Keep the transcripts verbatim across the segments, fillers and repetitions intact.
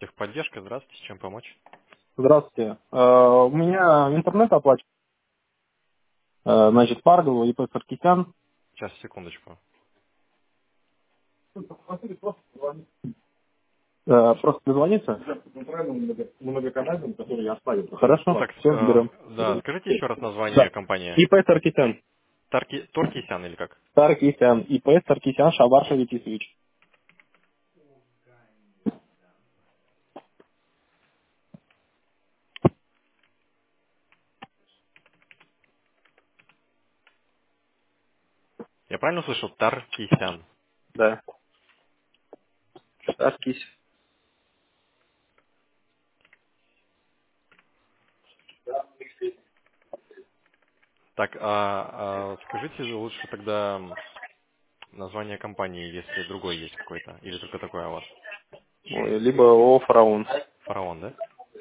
Техподдержка, здравствуйте, чем помочь? Здравствуйте. Э, У меня интернет оплачен. Э, Значит, Паргова, ИП Саркисян. Сейчас, секундочку. Э, Просто дозвониться. Многоканальным, который я оставил. Хорошо, Так, все, э, берем. да, скажите еще раз название Да. компании. ИП Саркисян. Тарки, Торкисян или как? Саркисян. ИП Саркисян Шабар Шавитисович. Я правильно услышал? Таркисян. Да. Саркис. Так, а, а скажите лучше тогда название компании, если другой есть какой-то. Или только такое у вас? Ой, либо ООО «Фараон». Фараон, да?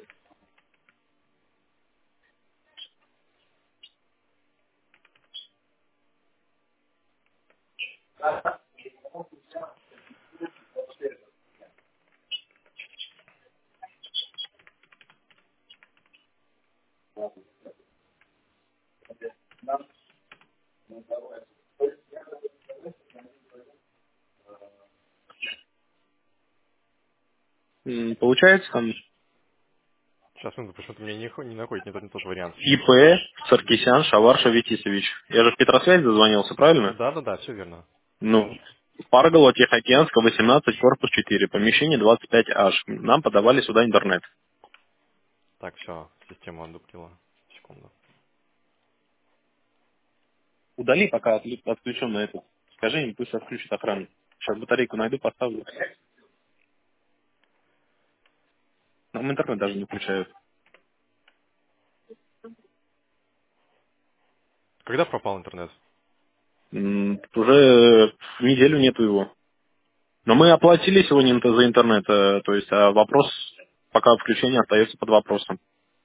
М, Получается там Сейчас, минуту, почему-то мне не, хо- не находит не тот, не тот вариант. ИП Саркисян Шавар Шавитисович. Я же в Петросвязь дозвонился, правильно? Да-да-да, все верно. Ну, Паргола, Тихоокеанская, восемнадцать, корпус четыре, помещение двадцать пять аш. Нам подавали сюда интернет. Так, все, система одуплила. Секунду. Удали, пока отли- отключен на этот. Скажи им, пусть отключат охрану. Сейчас батарейку найду, поставлю. Нам интернет даже не включают. Когда пропал интернет? М, Уже неделю нету его. Но мы оплатили сегодня ин- за интернет, э, то есть а вопрос, пока отключение остается под вопросом.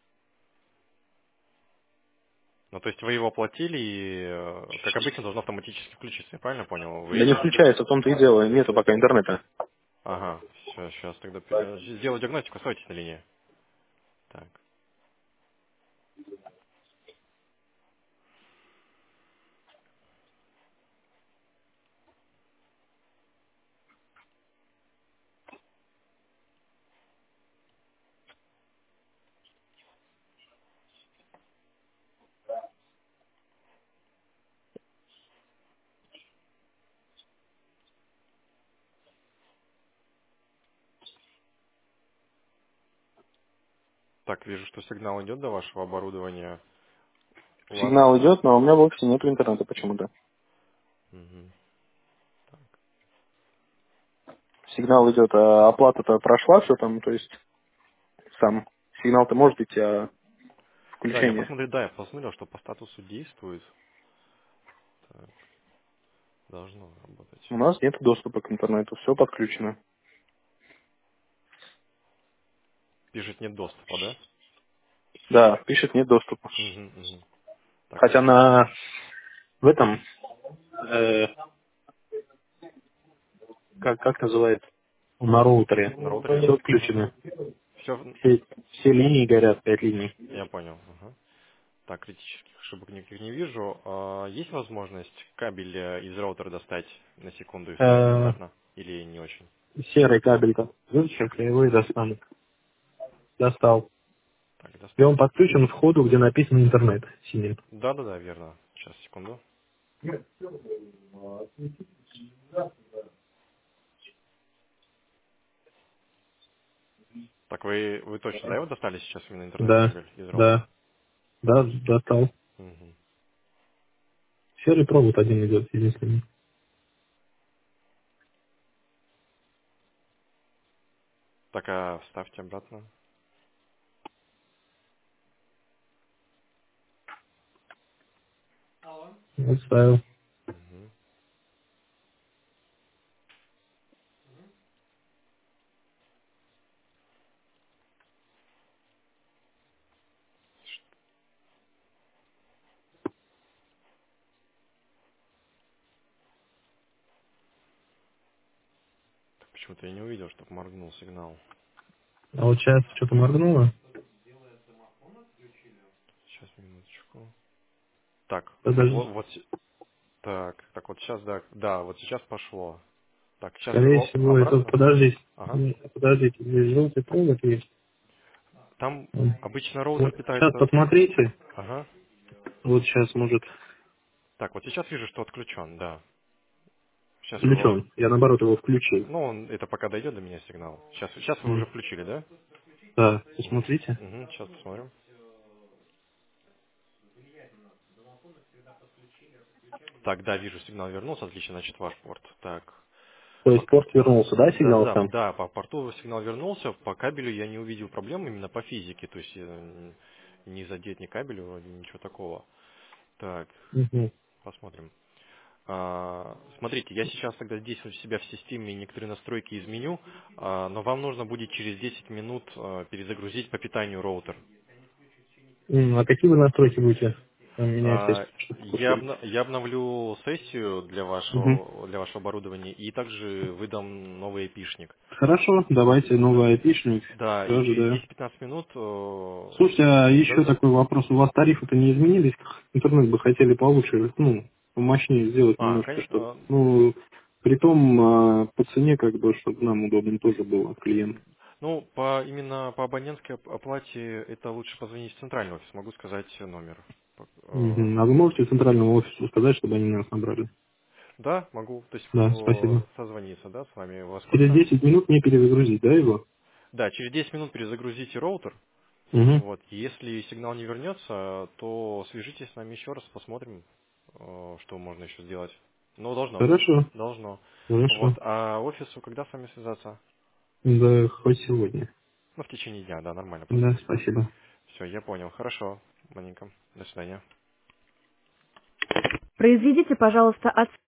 Ну, то есть вы его оплатили, и, э, как обычно, должно автоматически включиться. Я правильно понял? Да не Вы... включается, в том-то и дело, нету пока интернета. Ага, все, сейчас тогда э, сделаю диагностику, оставайтесь на линии. Так. Так, вижу, что сигнал идет до вашего оборудования. У вас... Сигнал идет, но у меня в офисе нету интернета почему-то. Мгм. Сигнал идет, а оплата-то прошла, все там, то есть сам сигнал-то может идти, а Да, я включение. посмотрел, да, я посмотрел, что по статусу действует. Так, должно работать. У нас нет доступа к интернету, все подключено. Пишет нет доступа, да? Да, пишет нет доступа. Угу, угу. Так, Хотя на в этом, э, как, как называется, на роутере, на роутере? все Ага. отключено. Все, Все, все линии горят, пять линий. я понял. Ага. Так, критических ошибок никаких не вижу. А, есть возможность кабель э, из роутера достать на секунду и вставить Э, обратно? Или не очень? серый кабель, как сейчас я его и достану. Достал. Так, И он достал. подключен к входу, где написано интернет синим. Да-да-да, верно. Сейчас, секунду. Так, вы, вы точно, да, его достали сейчас именно Да, интернет-кабель из роутера? да, да, достал. Мгм. Серый провод один идет, единственный. Так, а вставьте обратно. Отставил. Мгм. Так, почему-то я не увидел, чтобы моргнул сигнал. А вот сейчас что-то моргнуло. Сейчас, минуточку. Так, Подожди. вот, вот, с- так, так вот сейчас, да, да, вот сейчас пошло. Так, сейчас Скорее вернул всего, это... обратно. Подождите. Ага. Не, Подождите, здесь желтый провод есть. Там М. обычно роутер Вот сейчас питается... посмотрите. Ага. Вот сейчас, может, Так, вот сейчас вижу, что отключен, да. Сейчас его... включен. Я, наоборот, его включил. Ну, он, это пока дойдет до меня сигнал. Сейчас, сейчас вы уже М. включили, да? Да, посмотрите. Угу, сейчас посмотрим. Так, да, вижу, сигнал вернулся, отлично, значит, ваш порт. Так, То есть пока... порт вернулся, да, Да, да, сигнал да, сам? да, по порту сигнал вернулся, по кабелю я не увидел проблем именно по физике, то есть э, не задеть ни кабелю, вроде ничего такого. Так, Мгм. посмотрим. А, смотрите, я сейчас тогда здесь у себя в системе некоторые настройки изменю, а, но вам нужно будет через десять минут а, перезагрузить по питанию роутер. М, А какие вы настройки будете э, менять, если А, что-то Я, курсируете? обна- я обновлю сессию для Мгм. вашего, для вашего оборудования и также выдам новый эпишник. Хорошо, давайте Да, новый айпишник. да, и Тоже, через да. десять-пятнадцать минут... э, Слушайте, а еще Да-да. такой вопрос. У вас тарифы-то не изменились? Интернет бы хотели получше, ну, помощнее сделать А, немножко, чтобы, конечно. ну, при том а, по цене, как бы, чтобы нам удобно тоже было, клиент. Ну, по, именно по абонентской оп- оплате это лучше позвонить в центральный офис, могу сказать номер. Э, Мгм. А вы можете центральному офису сказать, чтобы они нас набрали? Да, могу, то есть Да, э, спасибо. созвониться, да, с вами. Во Через сколько? десять минут мне перезагрузить, да, его? Да, через десять минут перезагрузите роутер. Угу. Вот, если сигнал не вернется, то свяжитесь с нами еще раз, посмотрим, э, что можно еще сделать. Ну, должно, Хорошо, должно. Вот, хорошо. а офису когда с вами связаться? Да, хоть сегодня. Ну, в течение дня, да, нормально Да, позвоните. спасибо. Все, я понял. Хорошо, маленько. До свидания. Произведите, пожалуйста, от